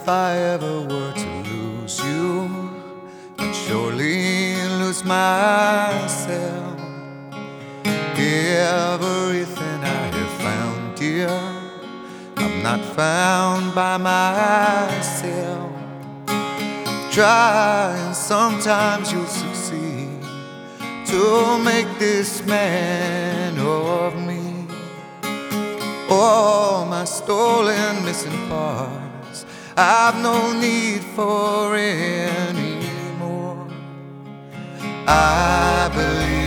if I ever were to lose you, I'd surely lose myself. Everything I have found, dear, I'm not found by myself. Try and sometimes you'll succeed to make this man of me. All my stolen missing parts I've no need for anymore. I believe